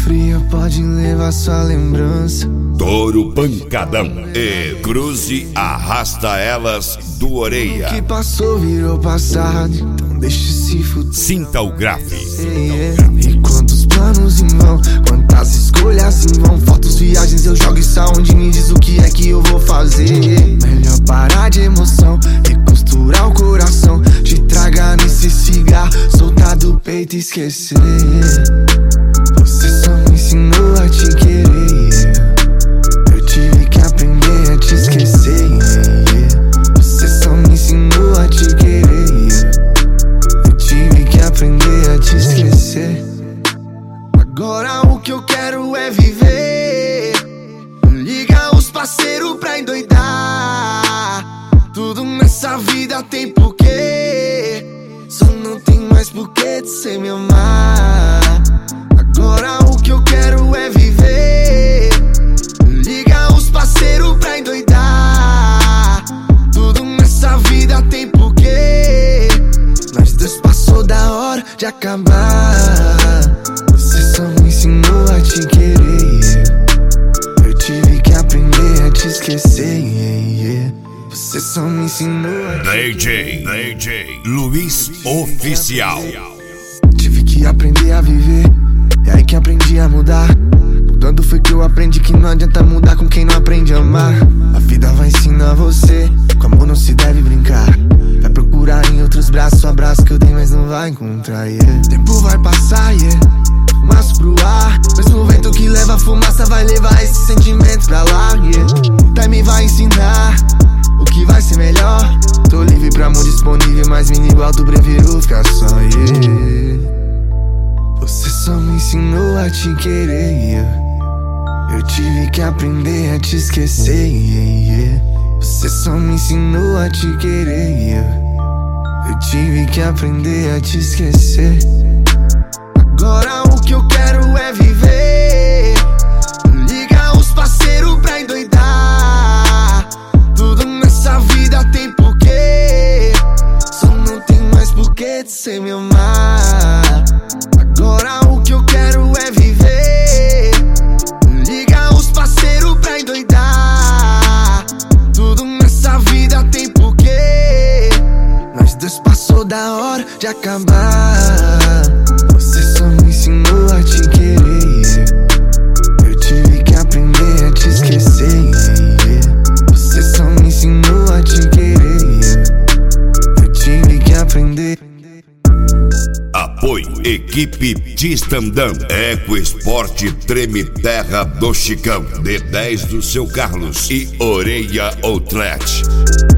fria pode levar sua lembrança. Touro Pancadão e Cruze arrasta elas do Orelha. O que passou virou passado, então deixa se fuder. Sinta o grave. E quantos planos em vão, quantas escolhas em vão. Fotos, viagens, eu jogo isso aonde, me diz o que é que eu vou fazer. Melhor parar de emoção, recosturar o coração. Te tragar nesse cigarro, soltar do peito e esquecer. Você só me ensinou a te querer, eu tive que aprender a te esquecer. Você só me ensinou a te querer, eu tive que aprender a te esquecer. Agora o que eu quero é viver. Liga os parceiros pra endoidar. Tudo nessa vida tem porquê, só não tem mais porquê de você me amar. Agora o que eu quero é viver. Liga os parceiros pra endoidar. Tudo nessa vida tem porquê, nós dois passou da hora de acabar. Você só me ensinou a te querer, eu tive que aprender a te esquecer. Você só me ensinou a DJ Luiz Oficial. Tive que aprender a viver, é aí que aprendi a mudar. Mudando foi que eu aprendi que não adianta mudar com quem não aprende a amar. A vida vai ensinar você, com amor não se deve brincar. Vai procurar em outros braços o abraço que eu dei, mas não vai encontrar, Tempo vai passar, fumaça pro ar. Mesmo o vento que leva a fumaça vai levar esse sentimento pra lá, Time vai ensinar o que vai ser melhor. Tô livre pra amor disponível, mas menino igual tu prefiro ficar só, Você só me ensinou a te querer, eu tive que aprender a te esquecer. Você só me ensinou a te querer, eu tive que aprender a te esquecer. Agora o que eu quero é viver. Liga os parceiros pra endoidar. Tudo nessa vida tem porquê, só não tem mais porquê de você me amar. Agora o que eu quero é viver. Liga os parceiros pra endoidar. Tudo nessa vida tem porquê, nós dois passou da hora de acabar. Você só me ensinou a te querer, eu tive que aprender a te esquecer. Você só me ensinou a te querer, eu tive que aprender. Apoio Equipe Tistandam, Ecoesporte Treme Terra do Chicão, D10 do Seu Carlos e Orelha Outlet.